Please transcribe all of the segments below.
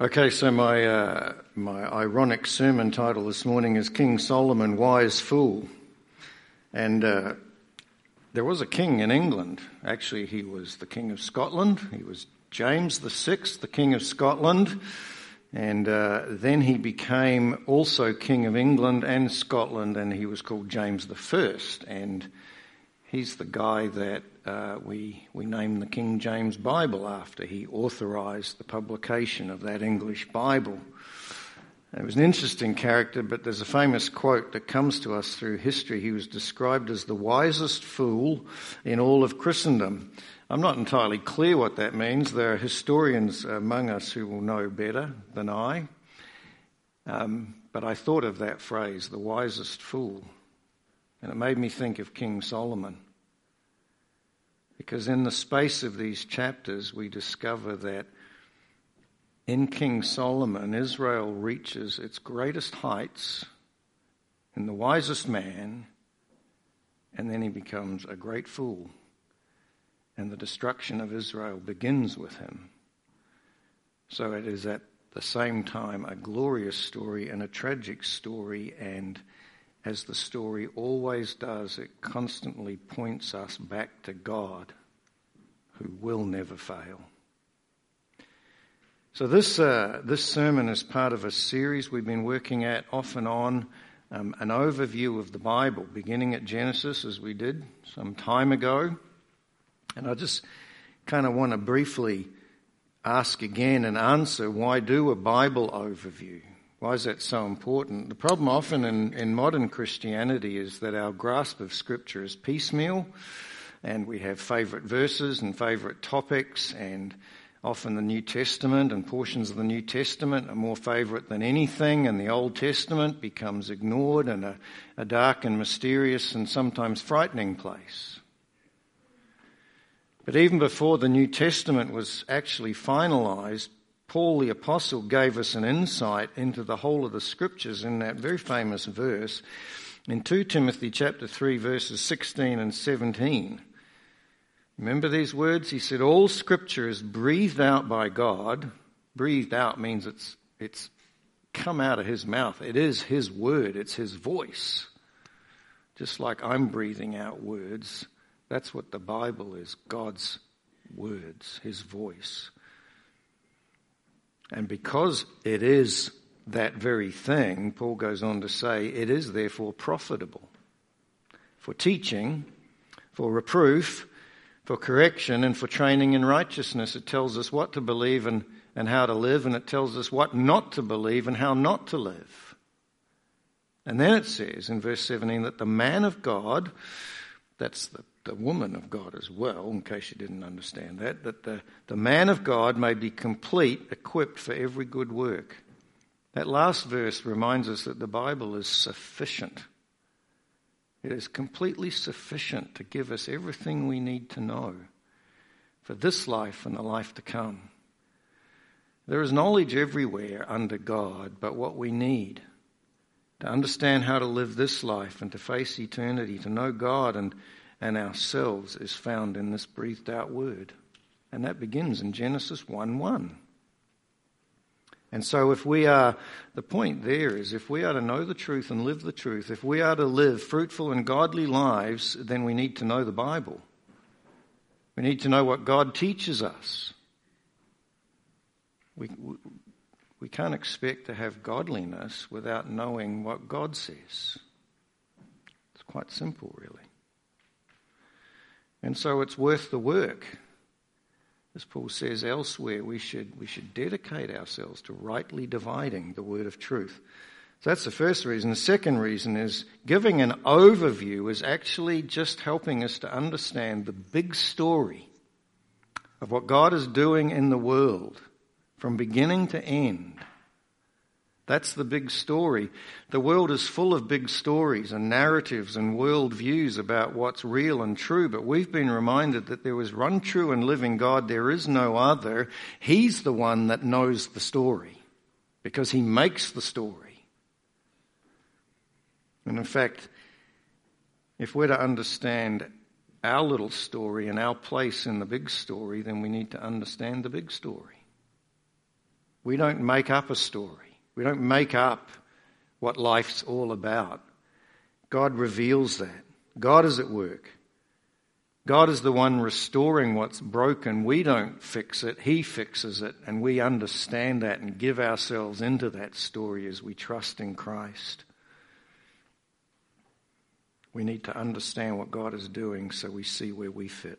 Okay, so my ironic sermon title this morning is King Solomon, Wise Fool. And there was a king in England. Actually, he was the King of Scotland. He was James VI, the King of Scotland. And then he became also King of England and Scotland, and he was called James I. And he's the guy that we named the King James Bible after. He authorised the publication of that English Bible. It was an interesting character, but there's a famous quote that comes to us through history. He was described as the wisest fool in all of Christendom. I'm not entirely clear what that means. There are historians among us who will know better than I. But I thought of that phrase, the wisest fool, and it made me think of King Solomon. Because in the space of these chapters, we discover that in King Solomon, Israel reaches its greatest heights in the wisest man, and then he becomes a great fool. And the destruction of Israel begins with him. So it is at the same time a glorious story and a tragic story, and as the story always does, it constantly points us back to God, who will never fail. So this sermon is part of a series we've been working at off and on, an overview of the Bible, beginning at Genesis, as we did some time ago. And I just kind of want to briefly ask again and answer, why do a Bible overview? Why is that so important? The problem often in modern Christianity is that our grasp of Scripture is piecemeal, and we have favourite verses and favourite topics, and often the New Testament and portions of the New Testament are more favourite than anything, and the Old Testament becomes ignored and a dark and mysterious and sometimes frightening place. But even before the New Testament was actually finalised, Paul the Apostle gave us an insight into the whole of the Scriptures in that very famous verse in 2 Timothy chapter 3 verses 16 and 17. Remember these words? He said, all Scripture is breathed out by God. Breathed out means it's come out of his mouth. It is his word. It's his voice. Just like I'm breathing out words, that's what the Bible is, God's words, his voice. And because it is that very thing, Paul goes on to say, it is therefore profitable for teaching, for reproof, for correction, and for training in righteousness. It tells us what to believe and how to live, and it tells us what not to believe and how not to live. And then it says in verse 17 that the man of God, that's the woman of God as well, in case you didn't understand that the man of God may be complete, equipped for every good work. That last verse reminds us that the Bible is sufficient. It is completely sufficient to give us everything we need to know for this life and the life to come. There is knowledge everywhere under God, but what we need to understand how to live this life and to face eternity, to know God and ourselves, is found in this breathed out word. And that begins in Genesis 1:1. And so the point there is, if we are to know the truth and live the truth, if we are to live fruitful and godly lives, then we need to know the Bible. We need to know what God teaches us. We can't expect to have godliness without knowing what God says. It's quite simple, really. And so it's worth the work. As Paul says elsewhere, we should dedicate ourselves to rightly dividing the word of truth. So that's the first reason. The second reason is giving an overview is actually just helping us to understand the big story of what God is doing in the world from beginning to end. That's the big story. The world is full of big stories and narratives and world views about what's real and true, but we've been reminded that there is one true and living God. There is no other. He's the one that knows the story because he makes the story. And in fact, if we're to understand our little story and our place in the big story, then we need to understand the big story. We don't make up a story. We don't make up what life's all about. God reveals that. God is at work. God is the one restoring what's broken. We don't fix it. He fixes it. And we understand that and give ourselves into that story as we trust in Christ. We need to understand what God is doing so we see where we fit.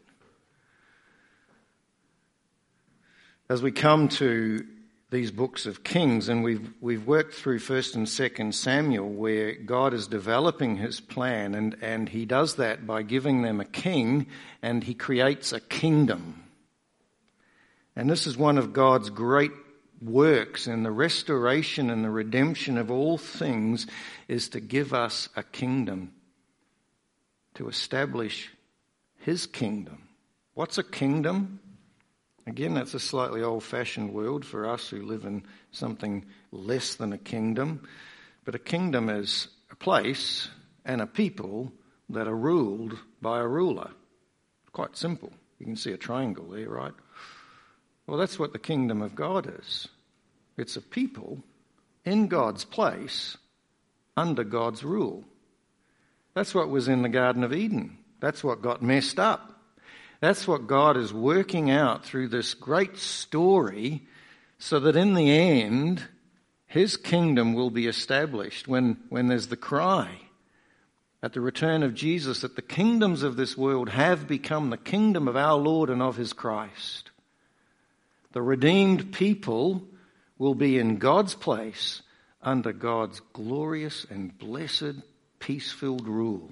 As we come to these books of Kings, and we've worked through 1st and 2nd Samuel, where God is developing his plan, and he does that by giving them a king, and he creates a kingdom. And this is one of God's great works in the restoration and the redemption of all things, is to give us a kingdom, to establish his kingdom. What's a kingdom? Again, that's a slightly old-fashioned word for us who live in something less than a kingdom. But a kingdom is a place and a people that are ruled by a ruler. Quite simple. You can see a triangle there, right? Well, that's what the kingdom of God is. It's a people in God's place under God's rule. That's what was in the Garden of Eden. That's what got messed up. That's what God is working out through this great story so that in the end, his kingdom will be established when there's the cry at the return of Jesus that the kingdoms of this world have become the kingdom of our Lord and of his Christ. The redeemed people will be in God's place under God's glorious and blessed, peace-filled rule.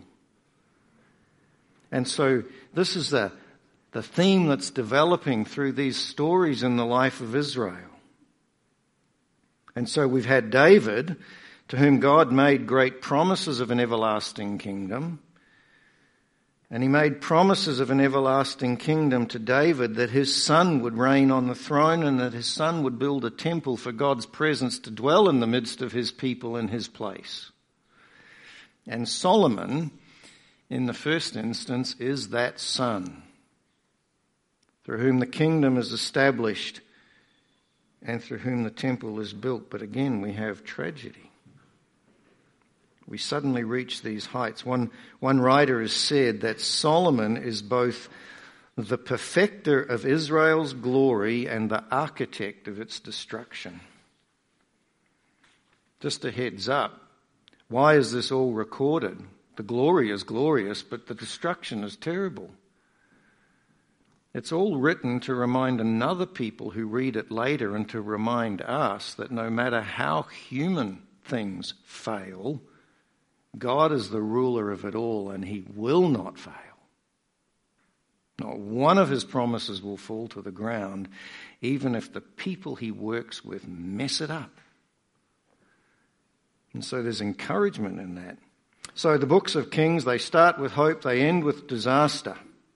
And so this is the theme that's developing through these stories in the life of Israel. And so we've had David, to whom God made great promises of an everlasting kingdom. And he made promises of an everlasting kingdom to David, that his son would reign on the throne and that his son would build a temple for God's presence to dwell in the midst of his people in his place. And Solomon, in the first instance, is that son, through whom the kingdom is established and through whom the temple is built. But again, we have tragedy. We suddenly reach these heights. One writer has said that Solomon is both the perfecter of Israel's glory and the architect of its destruction. Just a heads up. Why is this all recorded? The glory is glorious, but the destruction is terrible. It's all written to remind another people who read it later and to remind us that no matter how human things fail, God is the ruler of it all and he will not fail. Not one of his promises will fall to the ground, even if the people he works with mess it up. And so there's encouragement in that. So the books of Kings, they start with hope, they end with disaster.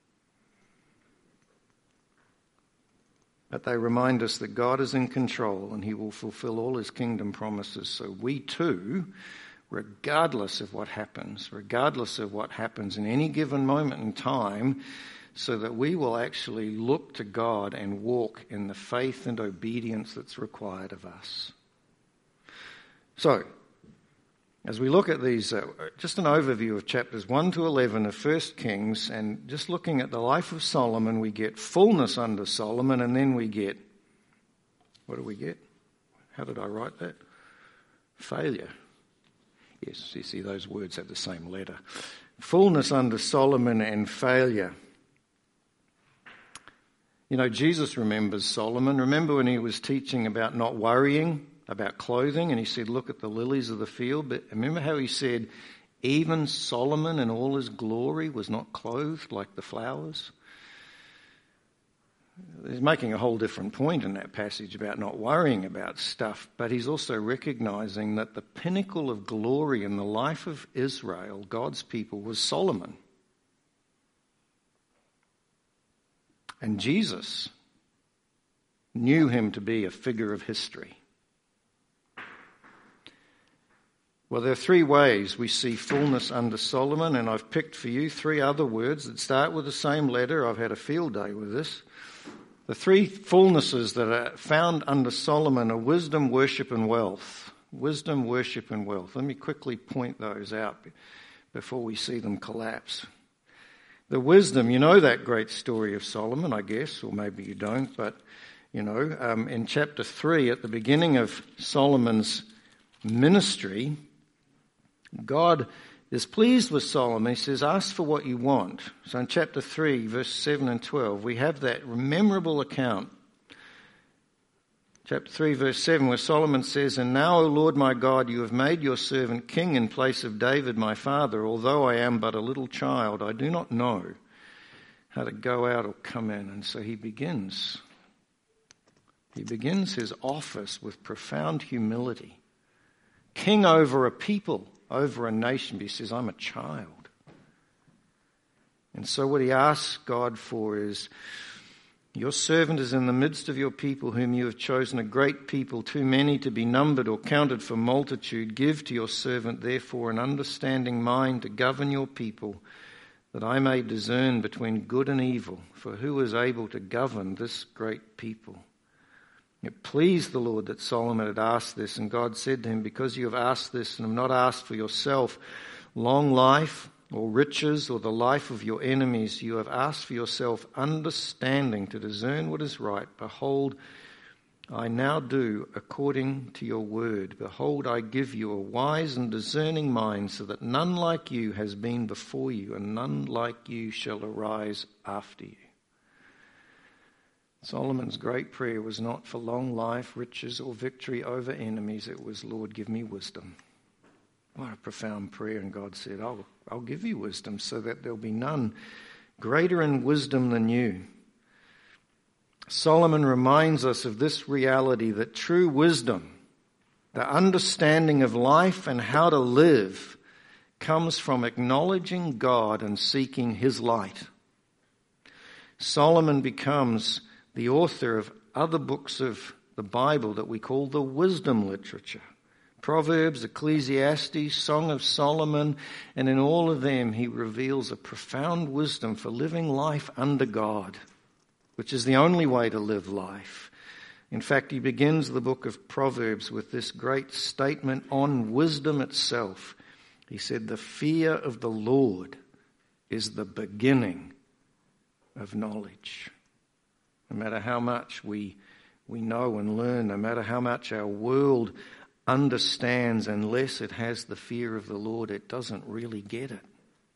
But they remind us that God is in control and he will fulfill all his kingdom promises. So we too, regardless of what happens in any given moment in time, so that we will actually look to God and walk in the faith and obedience that's required of us. So, as we look at these, just an overview of chapters 1 to 11 of 1 Kings, and just looking at the life of Solomon, we get fullness under Solomon, and then we get, what do we get? How did I write that? Failure. Yes, you see those words have the same letter. Fullness under Solomon and failure. You know, Jesus remembers Solomon. Remember when he was teaching about not worrying about clothing, and he said, look at the lilies of the field. But remember how he said, even Solomon in all his glory was not clothed like the flowers? He's making a whole different point in that passage about not worrying about stuff, but he's also recognizing that the pinnacle of glory in the life of Israel, God's people, was Solomon. And Jesus knew him to be a figure of history. Well, there are three ways we see fullness under Solomon, and I've picked for you three other words that start with the same letter. I've had a field day with this. The three fullnesses that are found under Solomon are wisdom, worship, and wealth. Wisdom, worship, and wealth. Let me quickly point those out before we see them collapse. The wisdom, you know that great story of Solomon, I guess, or maybe you don't, but in chapter 3, at the beginning of Solomon's ministry, God is pleased with Solomon. He says, ask for what you want. So in chapter 3, verse 7 and 12, we have that memorable account. Chapter 3, verse 7, where Solomon says, and now, O Lord my God, you have made your servant king in place of David my father. Although I am but a little child, I do not know how to go out or come in. And so he begins his office with profound humility. King over a people, over a nation, but he says, I'm a child. And so what he asks God for is, your servant is in the midst of your people whom you have chosen, a great people, too many to be numbered or counted for multitude. Give to your servant, therefore, an understanding mind to govern your people, that I may discern between good and evil. For who is able to govern this great people? It pleased the Lord that Solomon had asked this, and God said to him, because you have asked this and have not asked for yourself long life or riches or the life of your enemies, you have asked for yourself understanding to discern what is right. Behold, I now do according to your word. Behold, I give you a wise and discerning mind, so that none like you has been before you, and none like you shall arise after you. Solomon's great prayer was not for long life, riches, or victory over enemies. It was, Lord, give me wisdom. What a profound prayer. And God said, I'll give you wisdom so that there'll be none greater in wisdom than you. Solomon reminds us of this reality, that true wisdom, the understanding of life and how to live, comes from acknowledging God and seeking his light. Solomon becomes the author of other books of the Bible that we call the wisdom literature. Proverbs, Ecclesiastes, Song of Solomon, and in all of them he reveals a profound wisdom for living life under God, which is the only way to live life. In fact, he begins the book of Proverbs with this great statement on wisdom itself. He said, the fear of the Lord is the beginning of knowledge. No matter how much we know and learn, no matter how much our world understands, unless it has the fear of the Lord, it doesn't really get it.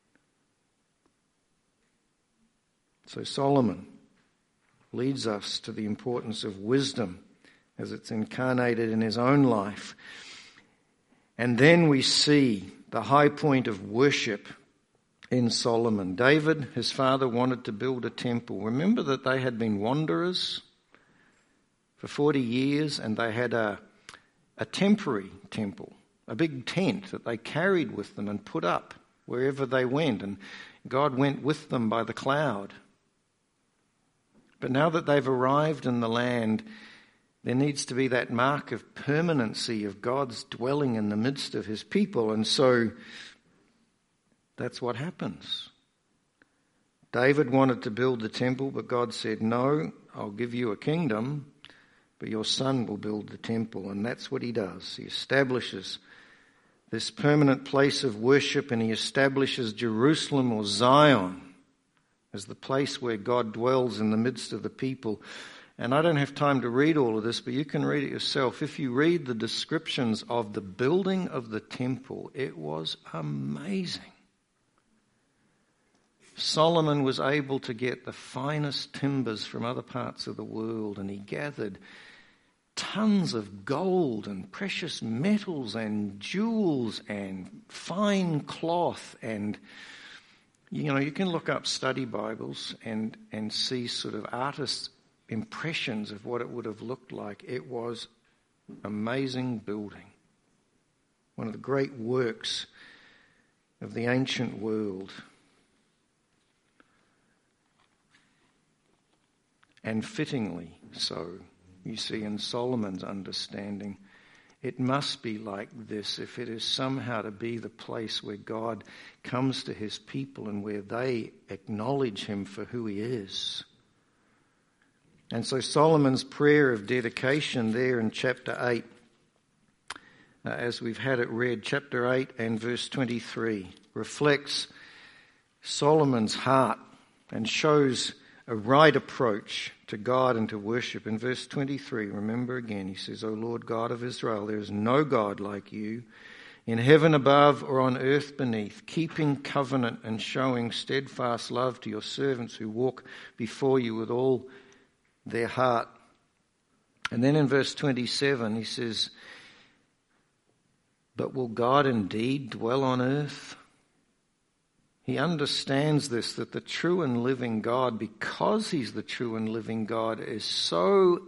So Solomon leads us to the importance of wisdom as it's incarnated in his own life. And then we see the high point of worship in Solomon. David, his father, wanted to build a temple. Remember that they had been wanderers for 40 years, and they had a temporary temple, a big tent that they carried with them and put up wherever they went, and God went with them by the cloud. But now that they've arrived in the land, there needs to be that mark of permanency of God's dwelling in the midst of his people, and so that's what happens. David wanted to build the temple, but God said, no, I'll give you a kingdom, but your son will build the temple. And that's what he does. He establishes this permanent place of worship, and he establishes Jerusalem, or Zion, as the place where God dwells in the midst of the people. And I don't have time to read all of this, but you can read it yourself. If you read the descriptions of the building of the temple, it was amazing. Solomon was able to get the finest timbers from other parts of the world, and he gathered tons of gold and precious metals and jewels and fine cloth. And you can look up study Bibles and see sort of artists' impressions of what it would have looked like. It was amazing building, one of the great works of the ancient world. And fittingly so, you see, in Solomon's understanding, it must be like this if it is somehow to be the place where God comes to his people and where they acknowledge him for who he is. And so Solomon's prayer of dedication there in chapter 8, as we've had it read, chapter 8 and verse 23, reflects Solomon's heart and shows a right approach to God and to worship. In verse 23, remember again, he says, O Lord God of Israel, there is no God like you in heaven above or on earth beneath, keeping covenant and showing steadfast love to your servants who walk before you with all their heart. And then in verse 27, he says, but will God indeed dwell on earth? He understands this, that the true and living God, because he's the true and living God, is so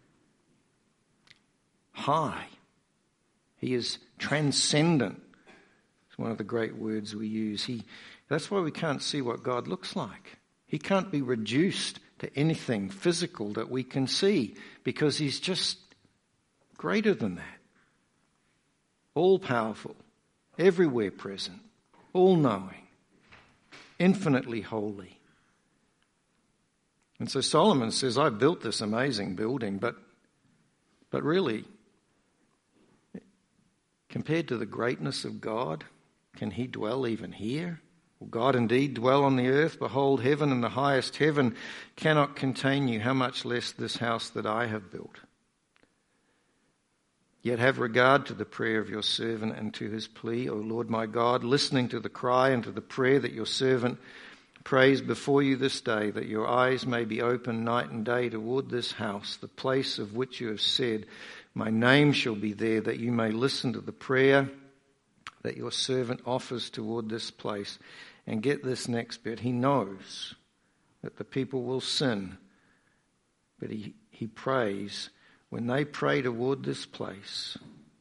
high. He is transcendent. It's one of the great words we use. That's why we can't see what God looks like. He can't be reduced to anything physical that we can see, because he's just greater than that. All powerful, everywhere present, all knowing, infinitely holy. And so Solomon says, I built this amazing building, but really, compared to the greatness of God, can he dwell even here? Will God indeed dwell on the earth? Behold, heaven and the highest heaven cannot contain you, how much less this house that I have built. Yet have regard to the prayer of your servant and to his plea, O Lord my God, listening to the cry and to the prayer that your servant prays before you this day, that your eyes may be open night and day toward this house, the place of which you have said, my name shall be there, that you may listen to the prayer that your servant offers toward this place. And get this next bit. He knows that the people will sin, but he prays, when they pray toward this place,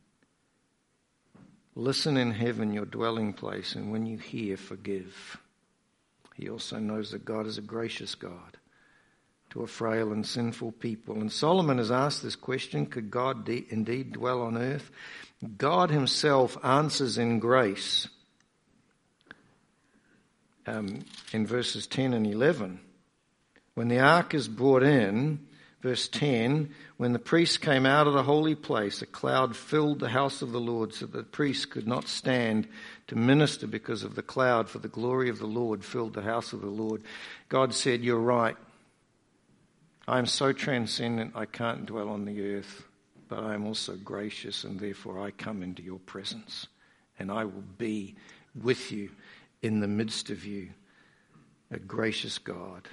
listen in heaven, your dwelling place, and when you hear, forgive. He also knows that God is a gracious God to a frail and sinful people. And Solomon has asked this question, could God indeed dwell on earth? God himself answers in grace in verses 10 and 11. When the ark is brought in, verse 10, when the priests came out of the holy place, a cloud filled the house of the Lord so that the priests could not stand to minister because of the cloud, for the glory of the Lord filled the house of the Lord. God said, you're right. I am so transcendent I can't dwell on the earth, but I am also gracious, and therefore I come into your presence, and I will be with you in the midst of you, a gracious God.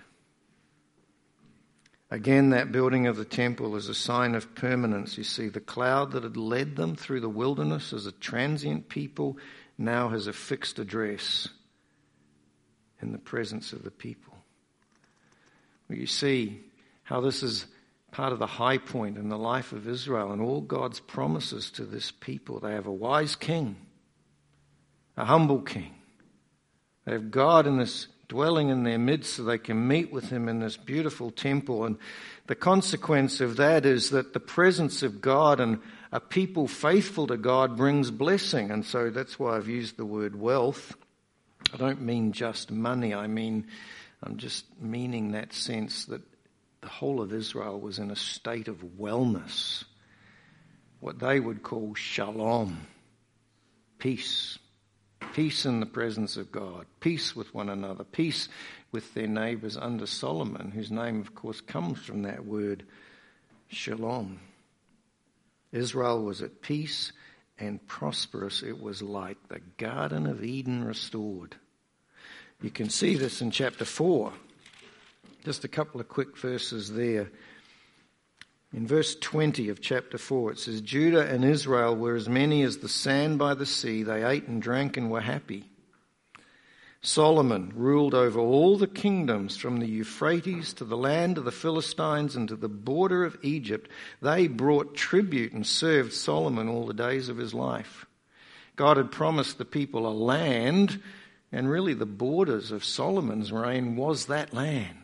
Again, that building of the temple is a sign of permanence. You see, the cloud that had led them through the wilderness as a transient people now has a fixed address in the presence of the people. Well, you see how this is part of the high point in the life of Israel and all God's promises to this people. They have a wise king, a humble king. They have God in this dwelling in their midst so they can meet with him in this beautiful temple. And the consequence of that is that the presence of God and a people faithful to God brings blessing. And so that's why I've used the word wealth. I don't mean just money. I'm just meaning that sense that the whole of Israel was in a state of wellness, what they would call shalom, peace. Peace in the presence of God, peace with one another, peace with their neighbours under Solomon, whose name, of course, comes from that word shalom. Israel was at peace and prosperous. It was like the Garden of Eden restored. You can see this in chapter 4. Just a couple of quick verses there. In verse 20 of chapter 4, it says, Judah and Israel were as many as the sand by the sea. They ate and drank and were happy. Solomon ruled over all the kingdoms from the Euphrates to the land of the Philistines and to the border of Egypt. They brought tribute and served Solomon all the days of his life. God had promised the people a land, and really the borders of Solomon's reign was that land.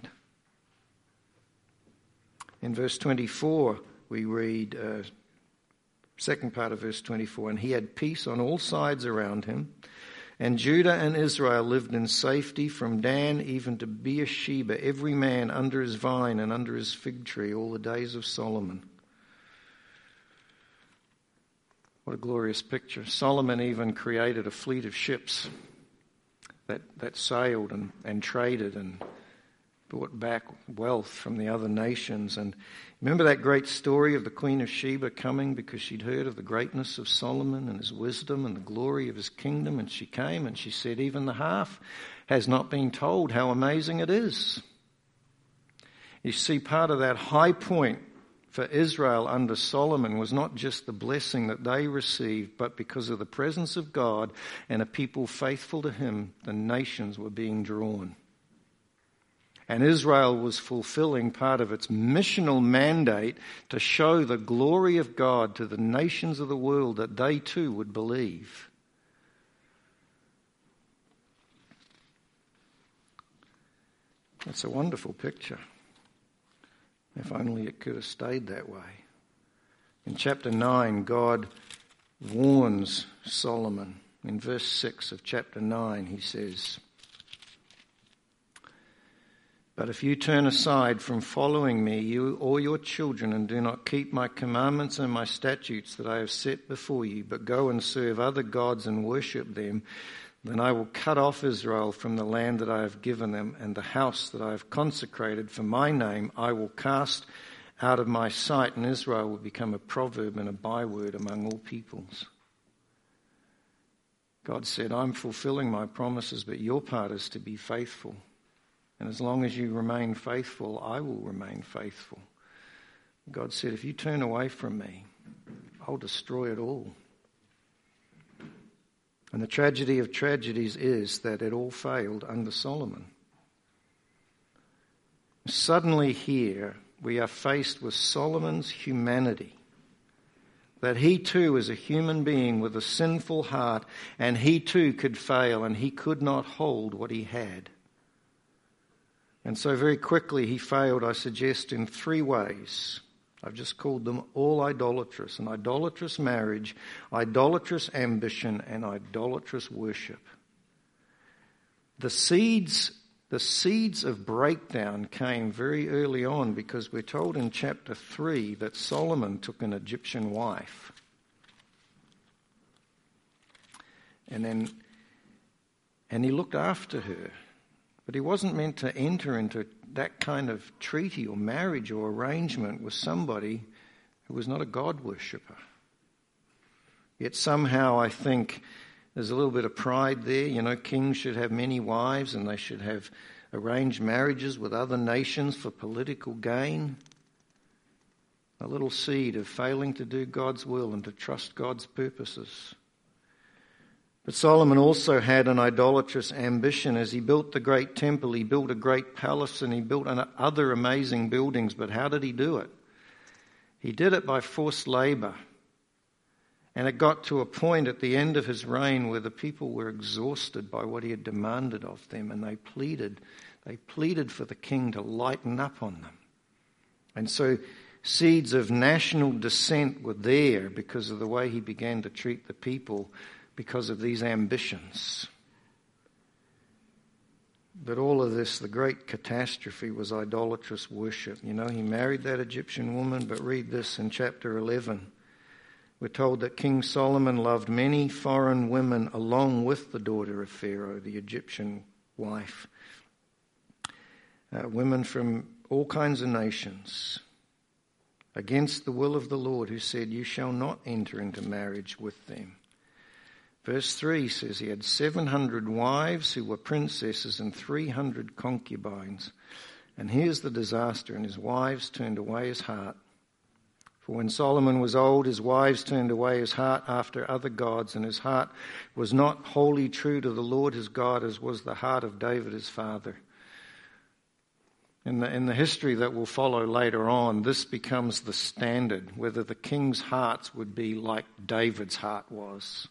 In verse 24, we read, second part of verse 24, and he had peace on all sides around him, And Judah and Israel lived in safety from Dan even to Beersheba, every man under his vine and under his fig tree, all the days of Solomon. What a glorious picture. Solomon even created a fleet of ships that sailed and traded and brought back wealth from the other nations. And remember that great story of the Queen of Sheba coming because she'd heard of the greatness of Solomon and his wisdom and the glory of his kingdom. And she came and she said, even the half has not been told how amazing it is. You see, part of that high point for Israel under Solomon was not just the blessing that they received, but because of the presence of God and a people faithful to him, the nations were being drawn. And Israel was fulfilling part of its missional mandate to show the glory of God to the nations of the world that they too would believe. It's a wonderful picture. If only it could have stayed that way. In chapter 9, God warns Solomon. In verse 6 of chapter 9, he says, "But if you turn aside from following me, you or your children, and do not keep my commandments and my statutes that I have set before you, but go and serve other gods and worship them, then I will cut off Israel from the land that I have given them, and the house that I have consecrated for my name I will cast out of my sight, and Israel will become a proverb and a byword among all peoples." God said, I'm fulfilling my promises, but your part is to be faithful. And as long as you remain faithful, I will remain faithful. God said, if you turn away from me, I'll destroy it all. And the tragedy of tragedies is that it all failed under Solomon. Suddenly here we are faced with Solomon's humanity. That he too is a human being with a sinful heart, and he too could fail, and he could not hold what he had. And so very quickly he failed, I suggest, in 3 ways. I've just called them all idolatrous. An idolatrous marriage, idolatrous ambition, and idolatrous worship. The seeds of breakdown came very early on, because we're told in chapter 3 that Solomon took an Egyptian wife. And he looked after her. But he wasn't meant to enter into that kind of treaty or marriage or arrangement with somebody who was not a God worshipper. Yet somehow I think there's a little bit of pride there. You know, kings should have many wives and they should have arranged marriages with other nations for political gain. A little seed of failing to do God's will and to trust God's purposes. But Solomon also had an idolatrous ambition. As he built the great temple, he built a great palace and he built other amazing buildings. But how did he do it? He did it by forced labor. And it got to a point at the end of his reign where the people were exhausted by what he had demanded of them, and they pleaded for the king to lighten up on them. And so seeds of national dissent were there because of the way he began to treat the people, because of these ambitions. But all of this, the great catastrophe, was idolatrous worship. You know, he married that Egyptian woman, but read this in chapter 11. We're told that King Solomon loved many foreign women along with the daughter of Pharaoh, the Egyptian wife. Women from all kinds of nations, against the will of the Lord, who said, you shall not enter into marriage with them. Verse 3 says he had 700 wives who were princesses and 300 concubines. And here's the disaster, and his wives turned away his heart. For when Solomon was old, his wives turned away his heart after other gods, and his heart was not wholly true to the Lord his God, as was the heart of David his father. In the history that will follow later on, this becomes the standard, whether the king's hearts would be like David's heart was,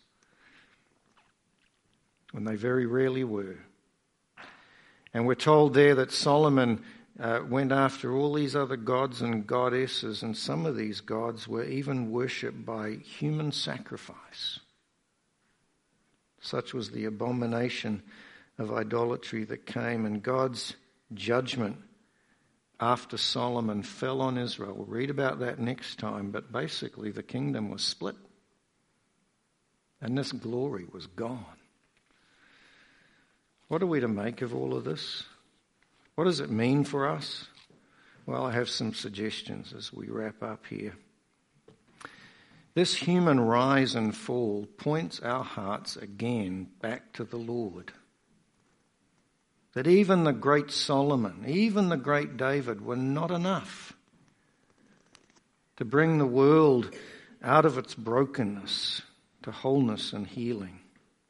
when they very rarely were. And we're told there that Solomon went after all these other gods and goddesses, and some of these gods were even worshipped by human sacrifice. Such was the abomination of idolatry that came, and God's judgment after Solomon fell on Israel. We'll read about that next time, but basically the kingdom was split. And this glory was gone. What are we to make of all of this? What does it mean for us? Well, I have some suggestions as we wrap up here. This human rise and fall points our hearts again back to the Lord. That even the great Solomon, even the great David were not enough to bring the world out of its brokenness to wholeness and healing.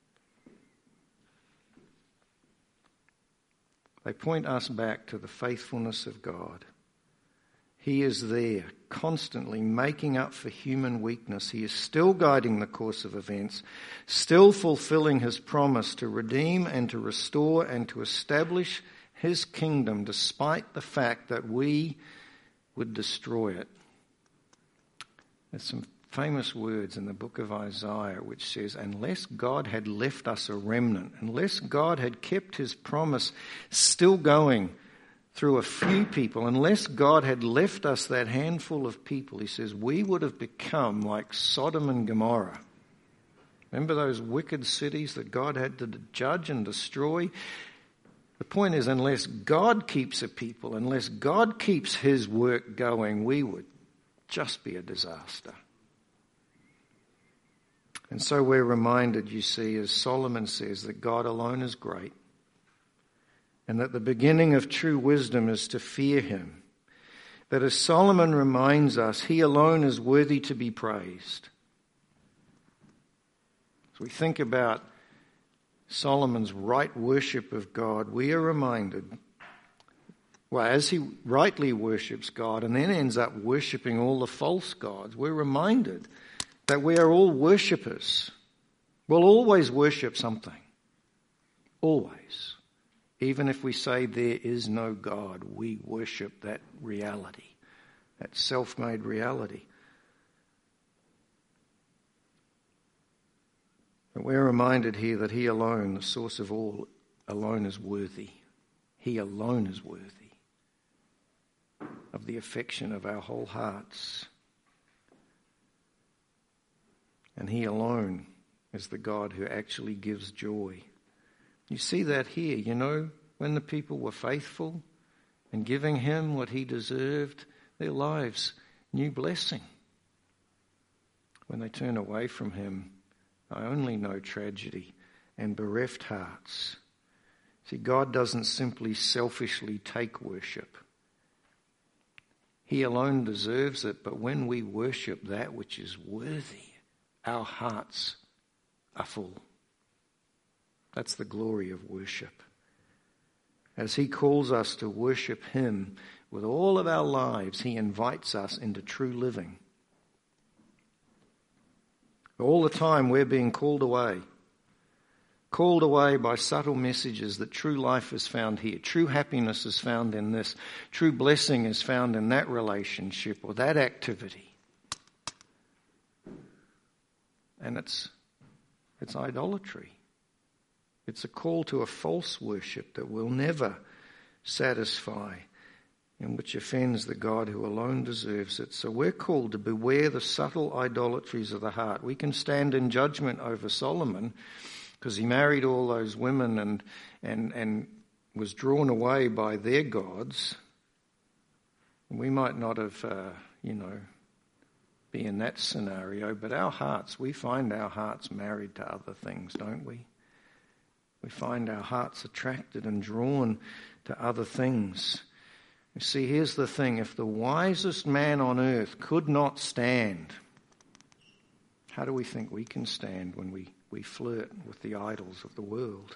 They point us back to the faithfulness of God. He is there, constantly making up for human weakness. He is still guiding the course of events, still fulfilling his promise to redeem and to restore and to establish his kingdom, despite the fact that we would destroy it. There's some famous words in the book of Isaiah which says, unless God had left us a remnant, unless God had kept his promise still going through a few people, unless God had left us that handful of people, he says, we would have become like Sodom and Gomorrah. Remember those wicked cities that God had to judge and destroy? The point is, unless God keeps a people, unless God keeps his work going, we would just be a disaster. And so we're reminded, you see, as Solomon says, that God alone is great and that the beginning of true wisdom is to fear him. That as Solomon reminds us, he alone is worthy to be praised. As we think about Solomon's right worship of God, we are reminded, well, as he rightly worships God and then ends up worshipping all the false gods, we're reminded that we are all worshippers. We'll always worship something. Always. Even if we say there is no God, we worship that reality, that self-made reality. But we're reminded here that he alone, the source of all, alone is worthy. He alone is worthy of the affection of our whole hearts. And he alone is the God who actually gives joy. You see that here, you know, when the people were faithful and giving him what he deserved, their lives knew blessing. When they turn away from him, I only know tragedy and bereft hearts. See, God doesn't simply selfishly take worship. He alone deserves it, but when we worship that which is worthy, our hearts are full. That's the glory of worship. As he calls us to worship him with all of our lives, he invites us into true living. All the time we're being called away by subtle messages that true life is found here, true happiness is found in this, true blessing is found in that relationship or that activity. And it's idolatry. It's a call to a false worship that will never satisfy and which offends the God who alone deserves it. So we're called to beware the subtle idolatries of the heart. We can stand in judgment over Solomon because he married all those women and was drawn away by their gods. We might not have, be in that scenario, but our hearts, we find our hearts married to other things, don't we? We find our hearts attracted and drawn to other things. You see, here's the thing. If the wisest man on earth could not stand, how do we think we can stand when we flirt with the idols of the world?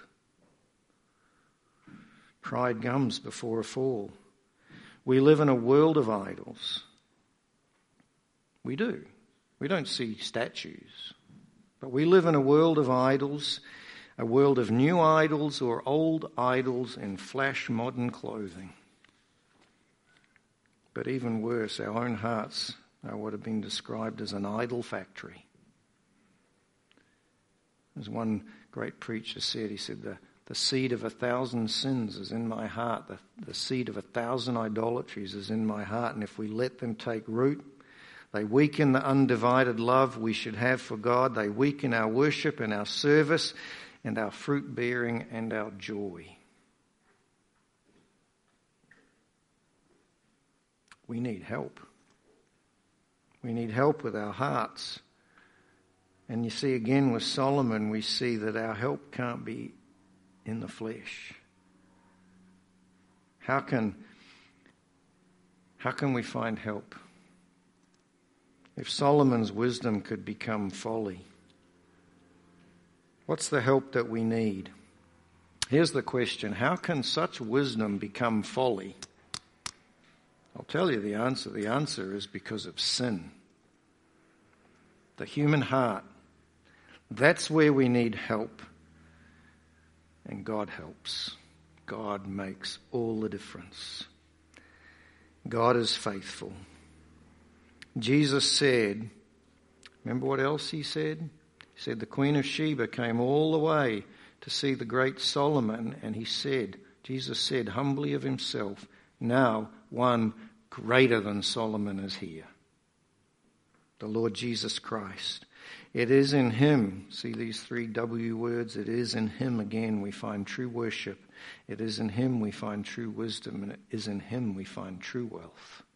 Pride comes before a fall. We live in a world of idols. We do. We don't see statues. But we live in a world of idols, a world of new idols or old idols in flash modern clothing. But even worse, our own hearts are what have been described as an idol factory. As one great preacher said, he said, the seed of 1,000 sins is in my heart. The seed of 1,000 idolatries is in my heart. And if we let them take root, they weaken the undivided love we should have for God. They weaken our worship and our service and our fruit bearing and our joy. We need help. We need help with our hearts. And you see, again with Solomon, we see that our help can't be in the flesh. How can we find help? If Solomon's wisdom could become folly, what's the help that we need? Here's the question: how can such wisdom become folly? I'll tell you the answer. The answer is because of sin. The human heart. That's where we need help. And God helps. God makes all the difference. God is faithful. Jesus said, remember what else he said? He said the Queen of Sheba came all the way to see the great Solomon, and Jesus said humbly of himself, now one greater than Solomon is here. The Lord Jesus Christ. It is in him, see these 3 W words, it is in him again we find true worship. It is in him we find true wisdom, and it is in him we find true wealth.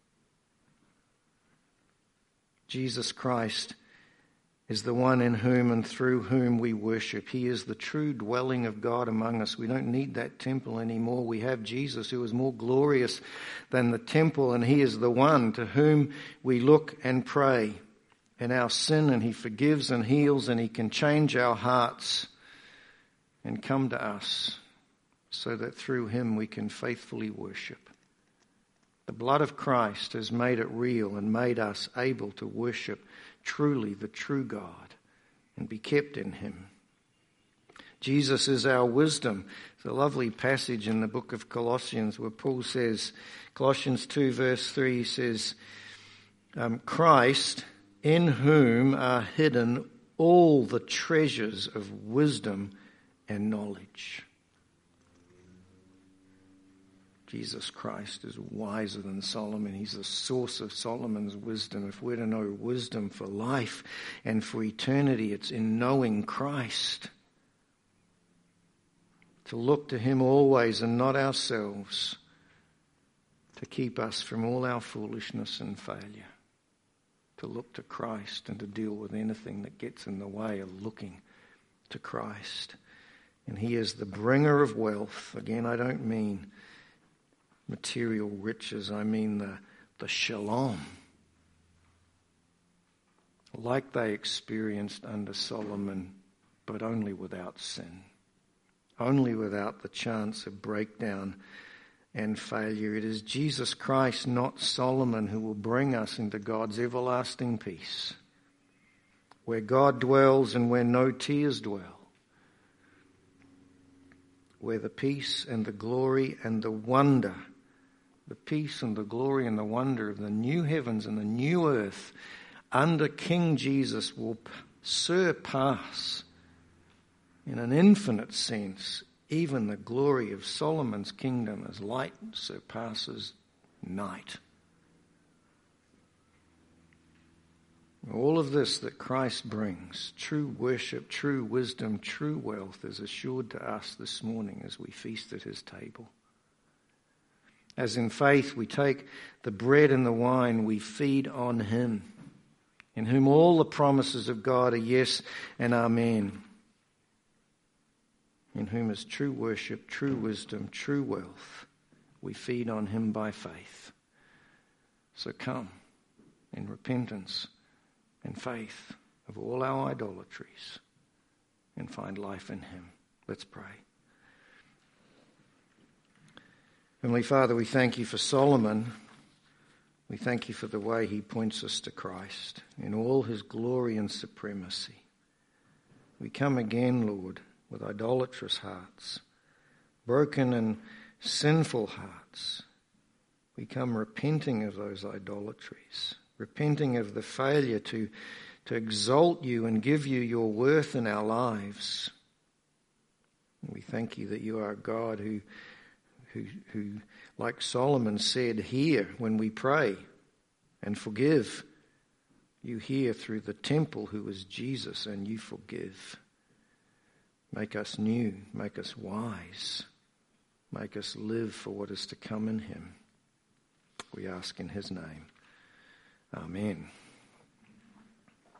Jesus Christ is the one in whom and through whom we worship. He is the true dwelling of God among us. We don't need that temple anymore. We have Jesus, who is more glorious than the temple, and he is the one to whom we look and pray in our sin, and he forgives and heals, and he can change our hearts and come to us so that through him we can faithfully worship. The blood of Christ has made it real and made us able to worship truly the true God and be kept in him. Jesus is our wisdom. There's a lovely passage in the book of Colossians where Paul says, Colossians 2 verse 3 says, Christ, in whom are hidden all the treasures of wisdom and knowledge. Jesus Christ is wiser than Solomon. He's the source of Solomon's wisdom. If we're to know wisdom for life and for eternity, it's in knowing Christ. To look to him always and not ourselves, to keep us from all our foolishness and failure. To look to Christ and to deal with anything that gets in the way of looking to Christ. And he is the bringer of wealth. Again, I don't mean material riches, I mean the shalom, like they experienced under Solomon, but only without sin, only without the chance of breakdown and failure. It is Jesus Christ, not Solomon, who will bring us into God's everlasting peace, where God dwells and where no tears dwell, where the peace and the glory and the wonder, the peace and the glory and the wonder of the new heavens and the new earth under King Jesus will surpass, in an infinite sense, even the glory of Solomon's kingdom, as light surpasses night. All of this that Christ brings, true worship, true wisdom, true wealth, is assured to us this morning as we feast at his table. As in faith we take the bread and the wine, we feed on him, in whom all the promises of God are yes and amen, in whom is true worship, true wisdom, true wealth. We feed on him by faith. So come in repentance and faith of all our idolatries and find life in him. Let's pray. Heavenly Father, we thank you for Solomon. We thank you for the way he points us to Christ in all his glory and supremacy. We come again, Lord, with idolatrous hearts, broken and sinful hearts. We come repenting of those idolatries, repenting of the failure to to exalt you and give you your worth in our lives. We thank you that you are a God who, like Solomon said, hear when we pray and forgive. You hear through the temple who is Jesus, and you forgive. Make us new, make us wise, make us live for what is to come in him. We ask in his name. Amen.